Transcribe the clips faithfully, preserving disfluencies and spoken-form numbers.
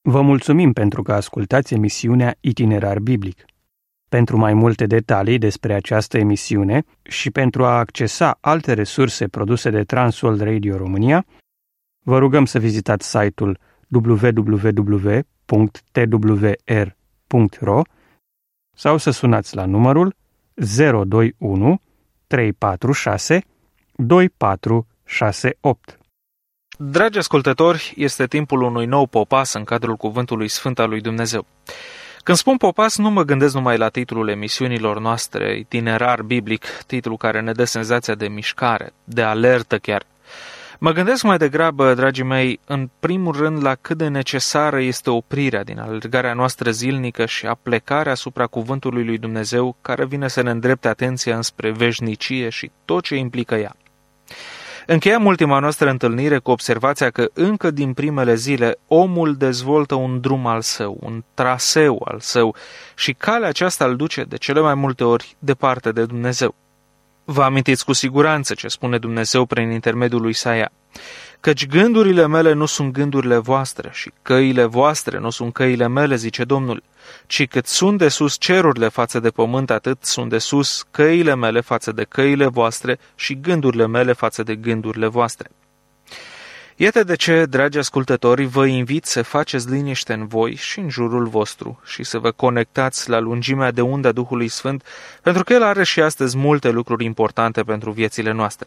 Vă mulțumim pentru că ascultați emisiunea Itinerar Biblic. Pentru mai multe detalii despre această emisiune și pentru a accesa alte resurse produse de Transworld Radio România, vă rugăm să vizitați site-ul w w w punct t w r punct r o sau să sunați la numărul zero doi unu trei patru șase doi patru șase opt. Dragi ascultători, este timpul unui nou popas în cadrul Cuvântului Sfânt al lui Dumnezeu. Când spun popas, nu mă gândesc numai la titlul emisiunilor noastre, Itinerar Biblic, titlul care ne dă senzația de mișcare, de alertă chiar. Mă gândesc mai degrabă, dragii mei, în primul rând la cât de necesară este oprirea din alergarea noastră zilnică și aplecarea asupra Cuvântului lui Dumnezeu, care vine să ne îndrepte atenția înspre veșnicie și tot ce implică ea. Încheiem ultima noastră întâlnire cu observația că încă din primele zile omul dezvoltă un drum al său, un traseu al său și calea aceasta îl duce de cele mai multe ori departe de Dumnezeu. Vă amintiți cu siguranță ce spune Dumnezeu prin intermediul lui Isaia, căci gândurile mele nu sunt gândurile voastre și căile voastre nu sunt căile mele, zice Domnul, ci cât sunt de sus cerurile față de pământ, atât sunt de sus căile mele față de căile voastre și gândurile mele față de gândurile voastre. Iată de ce, dragi ascultători, vă invit să faceți liniște în voi și în jurul vostru și să vă conectați la lungimea de undă a Duhului Sfânt, pentru că El are și astăzi multe lucruri importante pentru viețile noastre.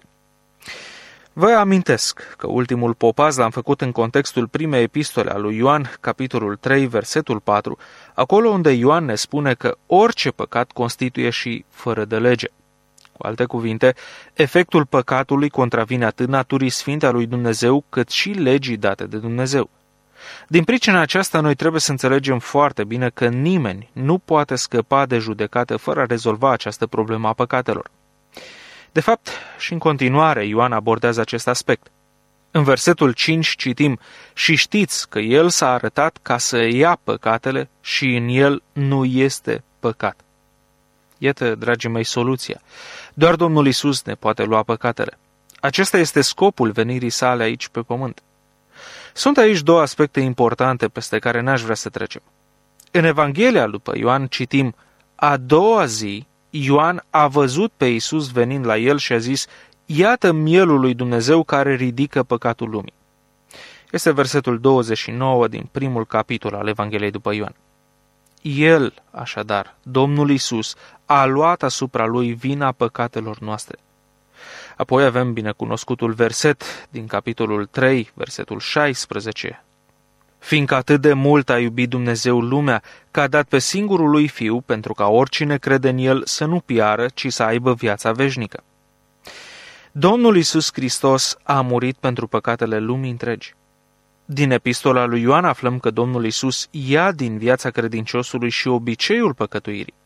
Vă amintesc că ultimul popaz l-am făcut în contextul primei epistole a lui Ioan, capitolul trei, versetul patru, acolo unde Ioan ne spune că orice păcat constituie și fără de lege. Cu alte cuvinte, efectul păcatului contravine atât naturii sfinte a lui Dumnezeu, cât și legii date de Dumnezeu. Din pricina aceasta, noi trebuie să înțelegem foarte bine că nimeni nu poate scăpa de judecată fără a rezolva această problemă a păcatelor. De fapt, și în continuare, Ioan abordează acest aspect. În versetul cinci citim, și știți că El s-a arătat ca să ia păcatele și în El nu este păcat. Iată, dragii mei, soluția. Doar Domnul Iisus ne poate lua păcatele. Acesta este scopul venirii sale aici pe pământ. Sunt aici două aspecte importante peste care n-aș vrea să trecem. În Evanghelia după Ioan citim, a doua zi, Ioan a văzut pe Iisus venind la el și a zis, iată mielul lui Dumnezeu care ridică păcatul lumii. Este versetul douăzeci și nouă din primul capitol al Evangheliei după Ioan. El, așadar, Domnul Iisus, a luat asupra lui vina păcatelor noastre. Apoi avem binecunoscutul verset din capitolul trei, versetul șaisprezece. Fiindcă atât de mult a iubit Dumnezeu lumea, că a dat pe singurul lui Fiu, pentru ca oricine crede în El să nu piară, ci să aibă viața veșnică. Domnul Iisus Hristos a murit pentru păcatele lumii întregi. Din epistola lui Ioan aflăm că Domnul Iisus ia din viața credinciosului și obiceiul păcătuirii.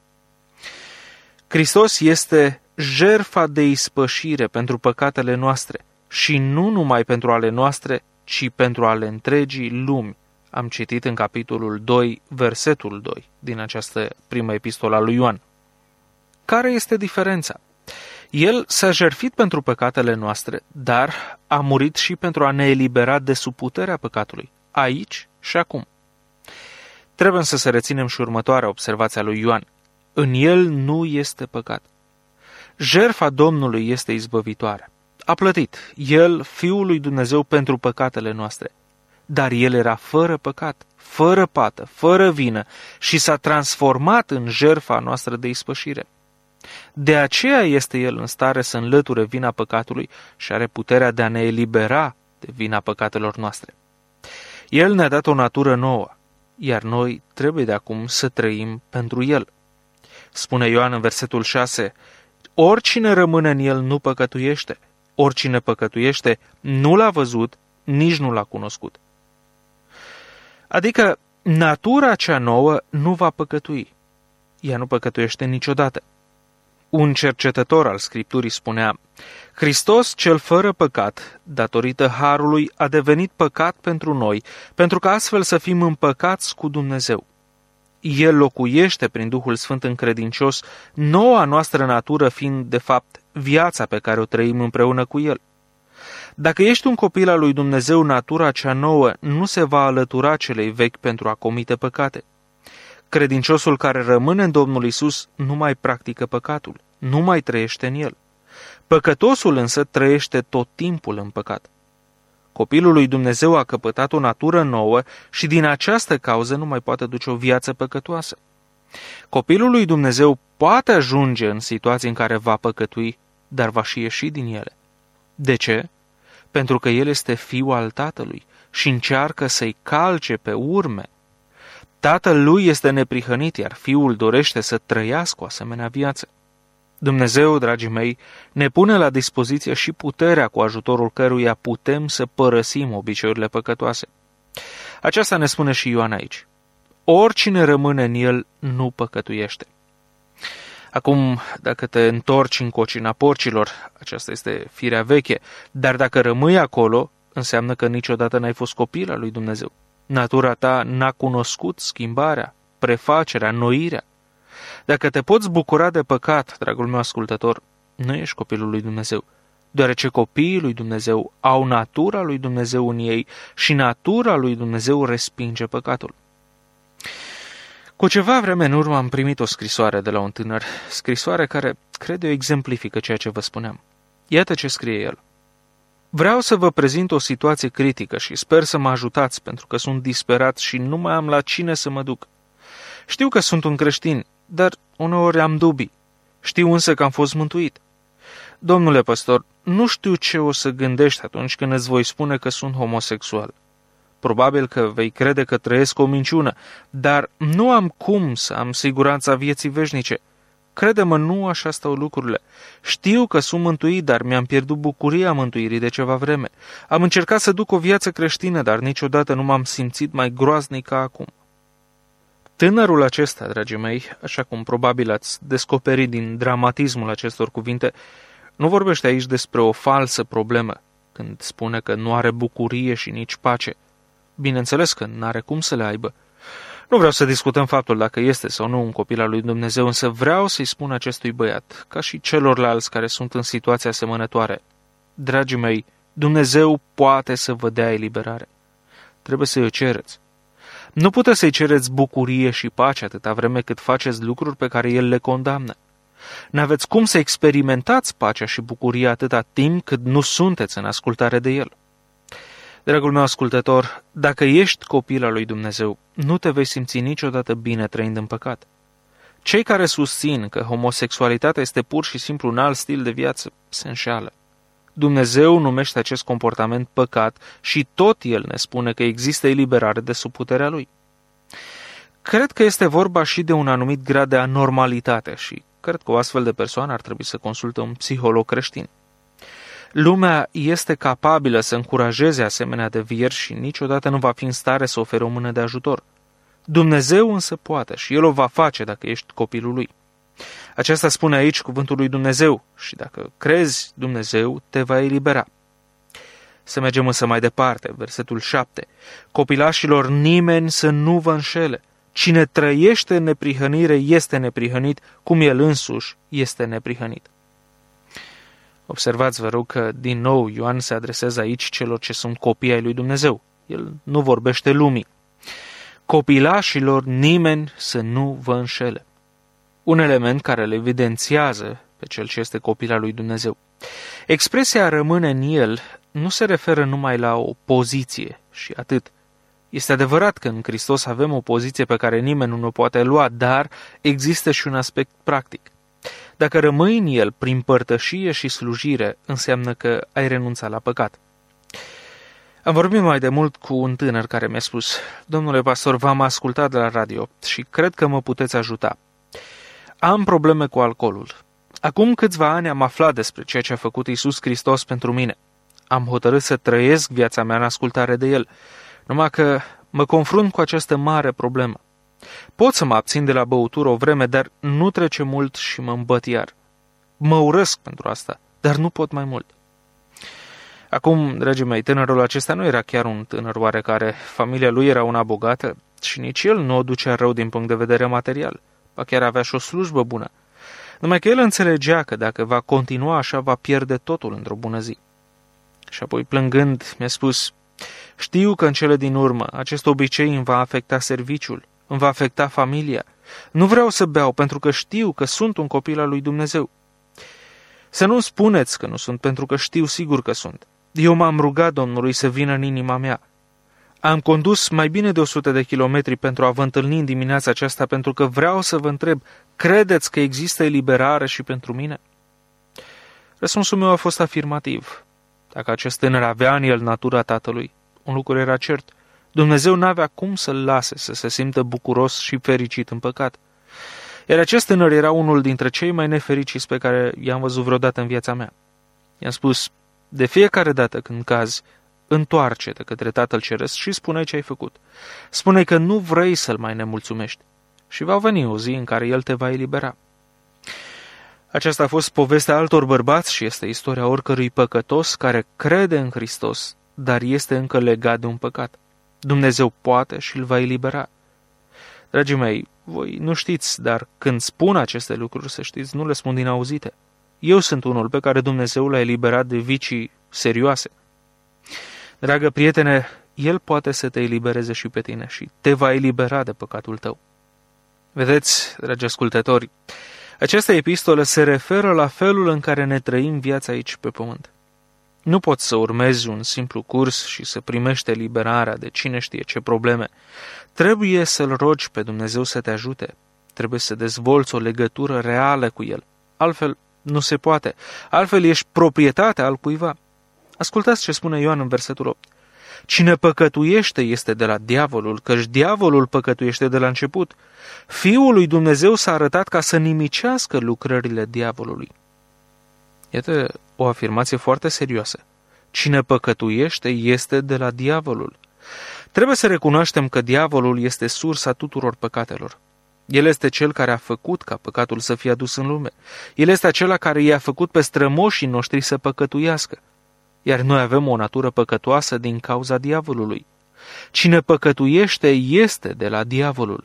Hristos este jertfa de ispășire pentru păcatele noastre și nu numai pentru ale noastre, ci pentru ale întregii lumi. Am citit în capitolul doi, versetul doi, din această primă epistolă a lui Ioan. Care este diferența? El s-a jertfit pentru păcatele noastre, dar a murit și pentru a ne elibera de sub puterea păcatului, aici și acum. Trebuie însă să reținem și următoarea observație a lui Ioan. În el nu este păcat. Jertfa Domnului este izbăvitoare. A plătit El, Fiul lui Dumnezeu, pentru păcatele noastre. Dar El era fără păcat, fără pată, fără vină și s-a transformat în jertfa noastră de ispășire. De aceea este El în stare să înlăture vina păcatului și are puterea de a ne elibera de vina păcatelor noastre. El ne-a dat o natură nouă, iar noi trebuie de acum să trăim pentru El. Spune Ioan în versetul șase, oricine rămâne în El nu păcătuiește. Oricine păcătuiește nu l-a văzut, nici nu l-a cunoscut. Adică, natura cea nouă nu va păcătui. Ea nu păcătuiește niciodată. Un cercetător al Scripturii spunea, Hristos cel fără păcat, datorită harului, a devenit păcat pentru noi, pentru că astfel să fim împăcați cu Dumnezeu. El locuiește prin Duhul Sfânt în credincios, noua noastră natură fiind, de fapt, viața pe care o trăim împreună cu El. Dacă ești un copil al lui Dumnezeu, natura cea nouă nu se va alătura celei vechi pentru a comite păcate. Credinciosul care rămâne în Domnul Iisus nu mai practică păcatul, nu mai trăiește în el. Păcătosul însă trăiește tot timpul în păcat. Copilul lui Dumnezeu a căpătat o natură nouă și din această cauză nu mai poate duce o viață păcătoasă. Copilul lui Dumnezeu poate ajunge în situații în care va păcătui, dar va și ieși din ele. De ce? Pentru că el este fiul al tatălui și încearcă să-i calce pe urme. Tatăl lui este neprihănit, iar fiul dorește să trăiască o asemenea viață. Dumnezeu, dragii mei, ne pune la dispoziție și puterea cu ajutorul căruia putem să părăsim obiceiurile păcătoase. Aceasta ne spune și Ioan aici. Oricine rămâne în el nu păcătuiește. Acum, dacă te întorci în cocina porcilor, aceasta este firea veche, dar dacă rămâi acolo, înseamnă că niciodată n-ai fost copil al lui Dumnezeu. Natura ta n-a cunoscut schimbarea, prefacerea, înnoirea. Dacă te poți bucura de păcat, dragul meu ascultător, nu ești copilul lui Dumnezeu, deoarece copiii lui Dumnezeu au natura lui Dumnezeu în ei și natura lui Dumnezeu respinge păcatul. Cu ceva vreme în urmă am primit o scrisoare de la un tânăr, scrisoare care, cred eu, exemplifică ceea ce vă spuneam. Iată ce scrie el. Vreau să vă prezint o situație critică și sper să mă ajutați, pentru că sunt disperat și nu mai am la cine să mă duc. Știu că sunt un creștin, dar uneori am dubii. Știu însă că am fost mântuit. Domnule păstor, nu știu ce o să gândești atunci când îți voi spune că sunt homosexual. Probabil că vei crede că trăiesc o minciună, dar nu am cum să am siguranța vieții veșnice. Crede-mă, nu așa stau lucrurile. Știu că sunt mântuit, dar mi-am pierdut bucuria mântuirii de ceva vreme. Am încercat să duc o viață creștină, dar niciodată nu m-am simțit mai groaznic ca acum. Tânărul acesta, dragii mei, așa cum probabil ați descoperit din dramatismul acestor cuvinte, nu vorbește aici despre o falsă problemă, când spune că nu are bucurie și nici pace. Bineînțeles că nu are cum să le aibă. Nu vreau să discutăm faptul dacă este sau nu un copil al lui Dumnezeu, însă vreau să-i spun acestui băiat, ca și celorlalți care sunt în situația asemănătoare. Dragii mei, Dumnezeu poate să vă dea eliberare. Trebuie să-i o cereți. Nu puteți să-i cereți bucurie și pace atâta vreme cât faceți lucruri pe care El le condamnă. N-aveți cum să experimentați pacea și bucuria atâta timp cât nu sunteți în ascultare de El. Dragul meu ascultător, dacă ești copil al lui Dumnezeu, nu te vei simți niciodată bine trăind în păcat. Cei care susțin că homosexualitatea este pur și simplu un alt stil de viață se înșeală. Dumnezeu numește acest comportament păcat și tot El ne spune că există eliberare de sub puterea Lui. Cred că este vorba și de un anumit grad de anormalitate și cred că o astfel de persoană ar trebui să consulte un psiholog creștin. Lumea este capabilă să încurajeze asemenea devieri și niciodată nu va fi în stare să ofere o mână de ajutor. Dumnezeu însă poate și El o va face dacă ești copilul Lui. Aceasta spune aici cuvântul lui Dumnezeu și dacă crezi, Dumnezeu te va elibera. Să mergem însă mai departe, versetul șapte. Copilașilor, nimeni să nu vă înșele. Cine trăiește în neprihănire este neprihănit, cum El însuși este neprihănit. Observați, vă rog, că din nou Ioan se adresează aici celor ce sunt copii ai lui Dumnezeu. El nu vorbește lumii. Copilașilor, nimeni să nu vă înșele. Un element care le evidențiază pe cel ce este copil al lui Dumnezeu. Expresia rămâne în el nu se referă numai la o poziție și atât. Este adevărat că în Hristos avem o poziție pe care nimeni nu o poate lua, dar există și un aspect practic. Dacă rămâi în el prin părtășie și slujire, înseamnă că ai renunțat la păcat. Am vorbit mai de mult cu un tânăr care mi-a spus: domnule pastor, v-am ascultat de la radio și cred că mă puteți ajuta. Am probleme cu alcoolul. Acum câțiva ani am aflat despre ceea ce a făcut Iisus Hristos pentru mine. Am hotărât să trăiesc viața mea în ascultare de El, numai că mă confrunt cu această mare problemă. Pot să mă abțin de la băutură o vreme, dar nu trece mult și mă îmbăt iar. Mă urăsc pentru asta, dar nu pot mai mult. Acum, dragii mei, tânărul acesta nu era chiar un tânăr oarecare. Familia lui era una bogată și nici el nu o ducea rău din punct de vedere material. Ba chiar avea și o slujbă bună. Numai că el înțelegea că dacă va continua așa, va pierde totul într-o bună zi. Și apoi, plângând, mi-a spus: știu că în cele din urmă acest obicei îmi va afecta serviciul, îmi va afecta familia. Nu vreau să beau pentru că știu că sunt un copil al lui Dumnezeu. Să nu spuneți că nu sunt, pentru că știu sigur că sunt. Eu m-am rugat Domnului să vină în inima mea. Am condus mai bine de o sută de kilometri pentru a vă întâlni în dimineața aceasta, pentru că vreau să vă întreb: credeți că există eliberare și pentru mine? Răspunsul meu a fost afirmativ. Dacă acest tânăr avea în el natura tatălui, un lucru era cert: Dumnezeu n-avea cum să-l lase să se simtă bucuros și fericit în păcat. Iar acest tânăr era unul dintre cei mai nefericiți pe care i-am văzut vreodată în viața mea. I-am spus: de fiecare dată când cazi, întoarce-te către Tatăl Ceresc și spune ce ai făcut. Spune că nu vrei să-L mai nemulțumești și va veni o zi în care El te va elibera. Aceasta a fost povestea altor bărbați și este istoria oricărui păcătos care crede în Hristos, dar este încă legat de un păcat. Dumnezeu poate și îl va elibera. Dragii mei, voi nu știți, dar când spun aceste lucruri, să știți, nu le spun din auzite. Eu sunt unul pe care Dumnezeu l-a eliberat de vicii serioase. Dragă prietene, El poate să te elibereze și pe tine și te va elibera de păcatul tău. Vedeți, dragi ascultători, această epistolă se referă la felul în care ne trăim viața aici pe pământ. Nu poți să urmezi un simplu curs și să primești eliberarea de cine știe ce probleme. Trebuie să-L rogi pe Dumnezeu să te ajute. Trebuie să dezvolți o legătură reală cu El. Altfel nu se poate. Altfel ești proprietatea al cuiva. Ascultați ce spune Ioan în versetul opt. Cine păcătuiește este de la diavolul, căci diavolul păcătuiește de la început. Fiul lui Dumnezeu s-a arătat ca să nimicească lucrările diavolului. Iată o afirmație foarte serioasă. Cine păcătuiește este de la diavolul. Trebuie să recunoaștem că diavolul este sursa tuturor păcatelor. El este cel care a făcut ca păcatul să fie adus în lume. El este acela care i-a făcut pe strămoșii noștri să păcătuiască. Iar noi avem o natură păcătoasă din cauza diavolului. Cine păcătuiește este de la diavolul.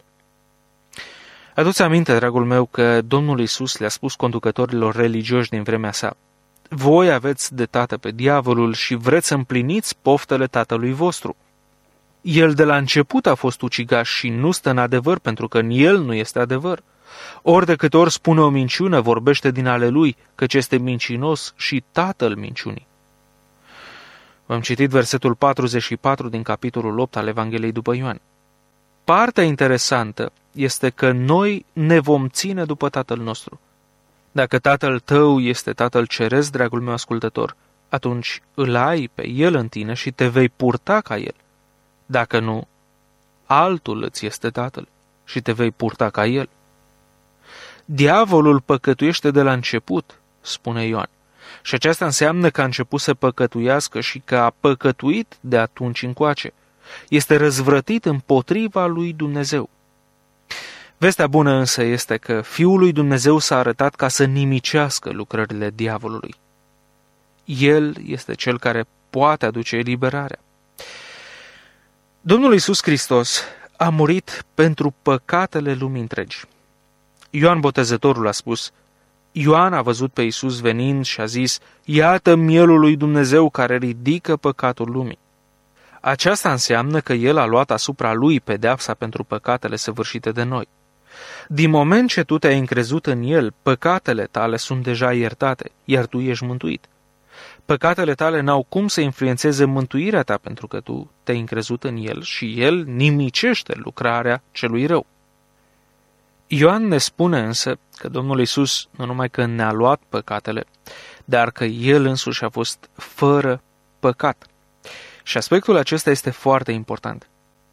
Adu-ți aminte, dragul meu, că Domnul Iisus le-a spus conducătorilor religioși din vremea sa: voi aveți de tată pe diavolul și vreți să împliniți poftele tatălui vostru. El de la început a fost ucigaș și nu stă în adevăr, pentru că în el nu este adevăr. Ori de câte ori spune o minciună, vorbește din ale lui, căci este mincinos și tatăl minciunii. V-am citit versetul patruzeci și patru din capitolul opt al Evangheliei după Ioan. Partea interesantă este că noi ne vom ține după Tatăl nostru. Dacă Tatăl tău este Tatăl Ceresc, dragul meu ascultător, atunci îl ai pe El în tine și te vei purta ca El. Dacă nu, altul îți este Tatăl și te vei purta ca El. Diavolul păcătuiește de la început, spune Ioan, și aceasta înseamnă că a început să păcătuiască și că a păcătuit de atunci încoace. Este răzvrătit împotriva lui Dumnezeu. Vestea bună însă este că Fiul lui Dumnezeu s-a arătat ca să nimicească lucrările diavolului. El este cel care poate aduce eliberarea. Domnul Iisus Hristos a murit pentru păcatele lumii întregi. Ioan Botezătorul a spus: Ioan a văzut pe Iisus venind și a zis: iată mielul lui Dumnezeu care ridică păcatul lumii. Aceasta înseamnă că El a luat asupra Lui pedeapsa pentru păcatele săvârșite de noi. Din moment ce tu te-ai încrezut în El, păcatele tale sunt deja iertate, iar tu ești mântuit. Păcatele tale n-au cum să influențeze mântuirea ta, pentru că tu te-ai încrezut în El și El nimicește lucrarea celui rău. Ioan ne spune însă că Domnul Iisus nu numai că ne-a luat păcatele, dar că El însuși a fost fără păcat. Și aspectul acesta este foarte important.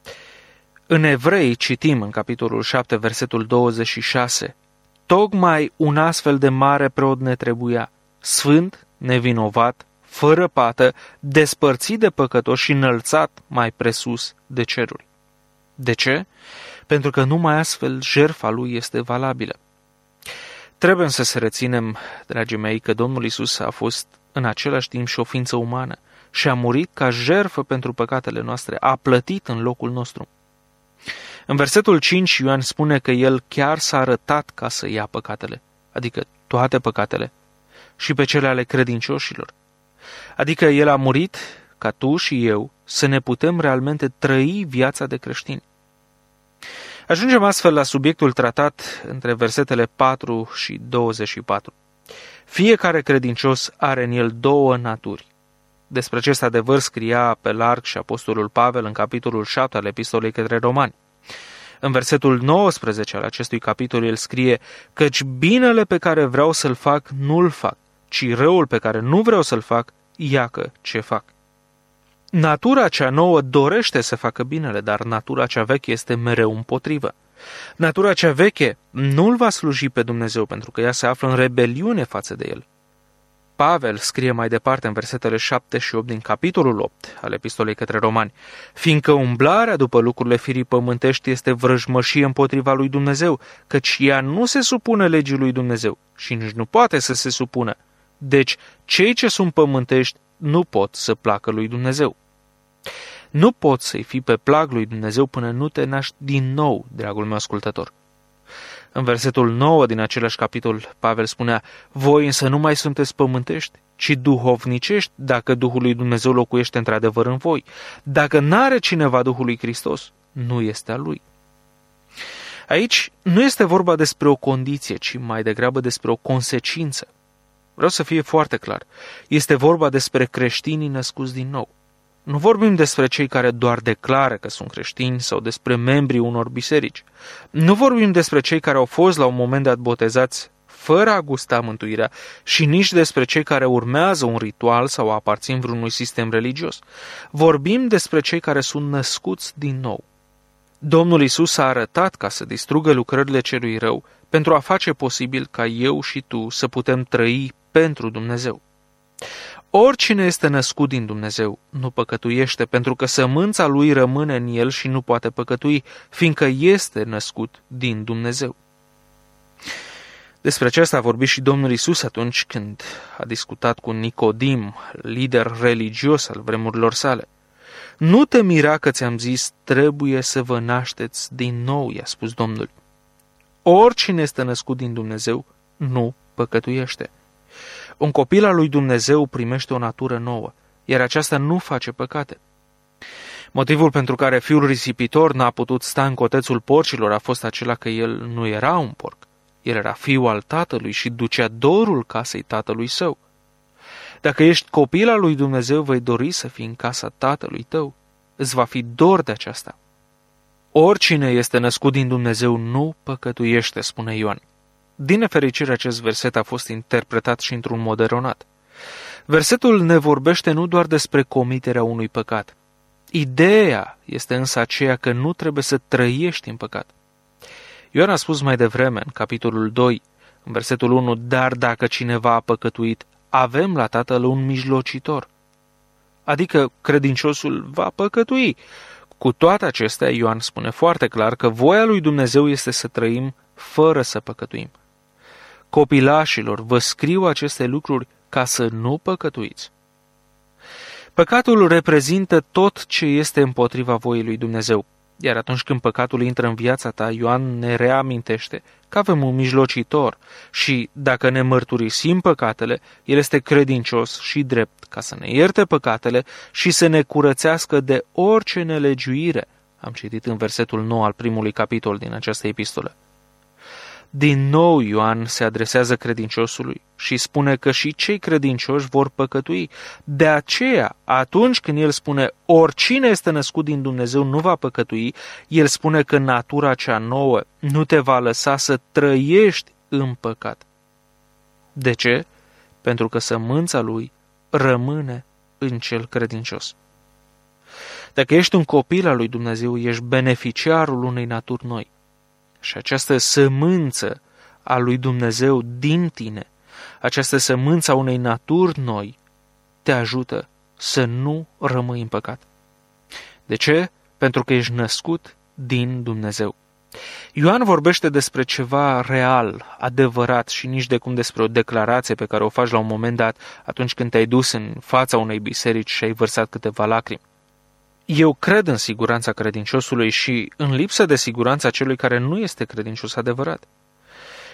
În Evrei citim în capitolul șapte, versetul douăzeci și șase: tocmai un astfel de mare preot ne trebuia, sfânt, nevinovat, fără pată, despărțit de păcătoși și înălțat mai presus de ceruri. De ce? Pentru că numai astfel jertfa lui este valabilă. Trebuie să se reținem, dragii mei, că Domnul Iisus a fost în același timp și o ființă umană și a murit ca jertfă pentru păcatele noastre, a plătit în locul nostru. În versetul cinci, Ioan spune că El chiar s-a arătat ca să ia păcatele, adică toate păcatele, și pe cele ale credincioșilor. Adică El a murit ca tu și eu să ne putem realmente trăi viața de creștini. Ajungem astfel la subiectul tratat între versetele patru și douăzeci și patru. Fiecare credincios are în el două naturi. Despre acest adevăr scria pe larg și apostolul Pavel în capitolul șapte al epistolei către Romani. În versetul nouăsprezece al acestui capitol el scrie: căci binele pe care vreau să-l fac, nu-l fac, ci răul pe care nu vreau să-l fac, iacă ce fac. Natura cea nouă dorește să facă binele, dar natura cea veche este mereu împotrivă. Natura cea veche nu-l va sluji pe Dumnezeu, pentru că ea se află în rebeliune față de el. Pavel scrie mai departe în versetele șapte și opt din capitolul opt al epistolei către Romani: fiindcă umblarea după lucrurile firii pământești este vrăjmășie împotriva lui Dumnezeu, căci ea nu se supune legii lui Dumnezeu și nici nu poate să se supună. Deci, cei ce sunt pământești nu pot să placă lui Dumnezeu. Nu poți să-i fii pe plag lui Dumnezeu până nu te naști din nou, dragul meu ascultător. În versetul nouă din același capitol, Pavel spunea: voi însă nu mai sunteți pământești, ci duhovnicești, dacă Duhul lui Dumnezeu locuiește într-adevăr în voi. Dacă n-are cineva Duhul lui Hristos, nu este al lui. Aici nu este vorba despre o condiție, ci mai degrabă despre o consecință. Vreau să fie foarte clar. Este vorba despre creștinii născuți din nou. Nu vorbim despre cei care doar declară că sunt creștini sau despre membrii unor biserici. Nu vorbim despre cei care au fost la un moment dat botezați fără a gusta mântuirea și nici despre cei care urmează un ritual sau aparțin vreunui sistem religios. Vorbim despre cei care sunt născuți din nou. Domnul Iisus a arătat ca să distrugă lucrările celui rău pentru a face posibil ca eu și tu să putem trăi pentru Dumnezeu. Oricine este născut din Dumnezeu nu păcătuiește, pentru că sămânța lui rămâne în el și nu poate păcătui, fiindcă este născut din Dumnezeu. Despre aceasta a vorbit și Domnul Iisus atunci când a discutat cu Nicodim, lider religios al vremurilor sale. Nu te mira că ți-am zis, trebuie să vă nașteți din nou, i-a spus Domnul. Oricine este născut din Dumnezeu nu păcătuiește. Un copil al lui Dumnezeu primește o natură nouă, iar aceasta nu face păcate. Motivul pentru care fiul risipitor n-a putut sta în cotețul porcilor a fost acela că el nu era un porc. El era fiul al tatălui și ducea dorul casei tatălui său. Dacă ești copil al lui Dumnezeu, vei dori să fii în casa tatălui tău. Îți va fi dor de aceasta. Oricine este născut din Dumnezeu nu păcătuiește, spune Ioan. Din nefericire, acest verset a fost interpretat și într-un mod eronat. Versetul ne vorbește nu doar despre comiterea unui păcat. Ideea este însă aceea că nu trebuie să trăiești în păcat. Ioan a spus mai devreme, în capitolul doi, în versetul unu, dar dacă cineva a păcătuit, avem la Tatăl un mijlocitor. Adică credinciosul va păcătui. Cu toate acestea, Ioan spune foarte clar că voia lui Dumnezeu este să trăim fără să păcătuim. Copilașilor, vă scriu aceste lucruri ca să nu păcătuiți. Păcatul reprezintă tot ce este împotriva voii lui Dumnezeu. Iar atunci când păcatul intră în viața ta, Ioan ne reamintește că avem un mijlocitor și, dacă ne mărturisim păcatele, el este credincios și drept ca să ne ierte păcatele și să ne curățească de orice nelegiuire. Am citit în versetul nouă al primului capitol din această epistolă. Din nou Ioan se adresează credinciosului și spune că și cei credincioși vor păcătui. De aceea, atunci când el spune oricine este născut din Dumnezeu nu va păcătui, el spune că natura cea nouă nu te va lăsa să trăiești în păcat. De ce? Pentru că sămânța lui rămâne în cel credincios. Dacă ești un copil al lui Dumnezeu, ești beneficiarul unei naturi noi. Și această sămânță a lui Dumnezeu din tine, această sămânță a unei naturi noi, te ajută să nu rămâi în păcat. De ce? Pentru că ești născut din Dumnezeu. Ioan vorbește despre ceva real, adevărat și nici de cum despre o declarație pe care o faci la un moment dat atunci când te-ai dus în fața unei biserici și ai vărsat câteva lacrimi. Eu cred în siguranța credinciosului și în lipsă de siguranța celui care nu este credincios adevărat.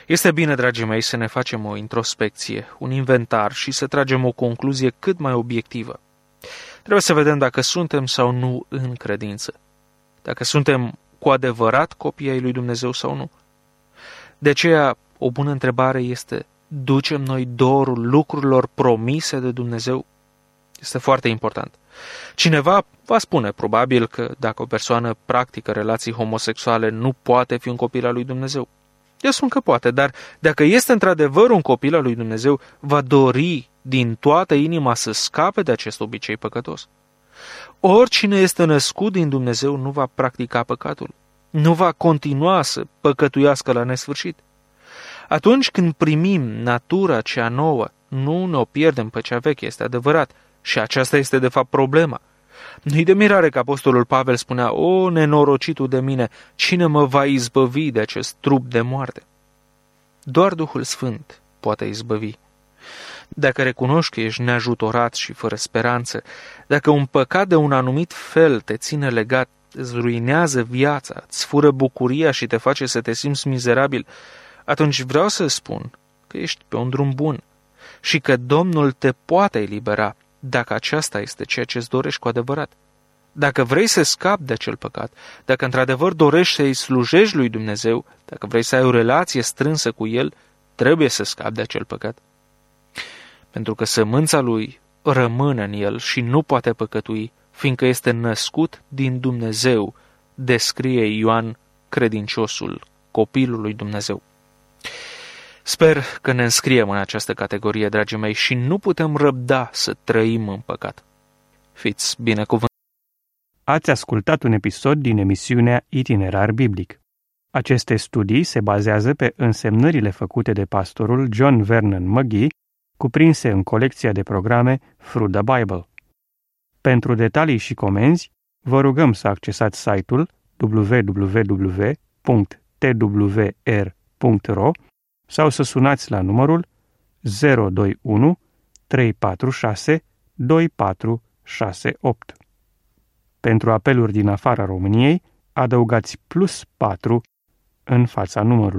Este bine, dragii mei, să ne facem o introspecție, un inventar și să tragem o concluzie cât mai obiectivă. Trebuie să vedem dacă suntem sau nu în credință, dacă suntem cu adevărat copii ai lui Dumnezeu sau nu. De aceea, o bună întrebare este, ducem noi dorul lucrurilor promise de Dumnezeu? Este foarte important. Cineva va spune probabil că dacă o persoană practică relații homosexuale nu poate fi un copil al lui Dumnezeu. Eu spun că poate, dar dacă este într-adevăr un copil al lui Dumnezeu, va dori din toată inima să scape de acest obicei păcătos. Oricine este născut din Dumnezeu nu va practica păcatul, nu va continua să păcătuiască la nesfârșit. Atunci când primim natura cea nouă, nu ne o pierdem pe cea veche, este adevărat. Și aceasta este de fapt problema. Nu-i de mirare că apostolul Pavel spunea, o, nenorocitul de mine, cine mă va izbăvi de acest trup de moarte? Doar Duhul Sfânt poate izbăvi. Dacă recunoști că ești neajutorat și fără speranță, dacă un păcat de un anumit fel te ține legat, îți ruinează viața, îți fură bucuria și te face să te simți mizerabil, atunci vreau să spun că ești pe un drum bun și că Domnul te poate elibera dacă aceasta este ceea ce îți dorești cu adevărat. Dacă vrei să scapi de acel păcat, dacă într-adevăr dorești să-i slujești lui Dumnezeu, dacă vrei să ai o relație strânsă cu El, trebuie să scapi de acel păcat. Pentru că sămânța lui rămâne în el și nu poate păcătui, fiindcă este născut din Dumnezeu, descrie Ioan credinciosul, copilul lui Dumnezeu. Sper că ne înscriem în această categorie, dragii mei, și nu putem răbda să trăim în păcat. Fiți binecuvântați! Ați ascultat un episod din emisiunea Itinerar Biblic. Aceste studii se bazează pe însemnările făcute de pastorul John Vernon McGee, cuprinse în colecția de programe Through the Bible. Pentru detalii și comenzi, vă rugăm să accesați site-ul w w w punct t w r punct r o sau să sunați la numărul zero doi unu trei patru șase doi patru șase opt. Pentru apeluri din afara României, adăugați plus patru în fața numărului.